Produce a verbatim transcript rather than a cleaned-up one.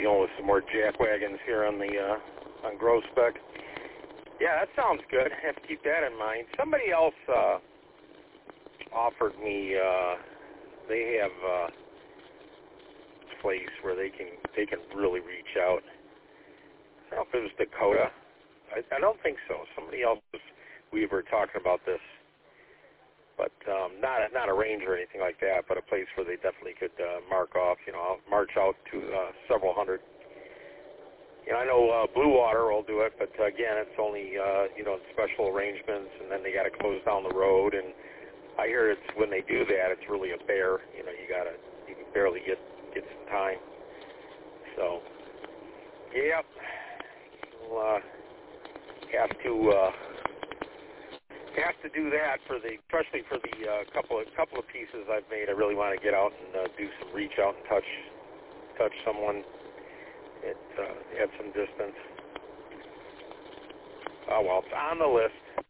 know, with some more jack wagons here on the uh, on Grospec. Yeah, that sounds good. I have to keep that in mind. Somebody else uh, offered me. Uh, they have uh, a place where they can they can really reach out. I don't know if it was Dakota. I, I don't think so. Somebody else was, we were talking about this, but um, not a, not a range or anything like that, but a place where they definitely could uh, mark off. You know, march out to uh, several hundred. You know, I know uh, Blue Water will do it, but uh, again, it's only uh, you know special arrangements, and then they got to close down the road. And I hear it's when they do that, it's really a bear. You know, you gotta you can barely get get some time. So, yeah, we'll uh, have to uh, have to do that for the, especially for the uh, couple of couple of pieces I've made. I really want to get out and uh, do some reach out and touch touch someone at uh, at some distance. Oh well, it's on the list.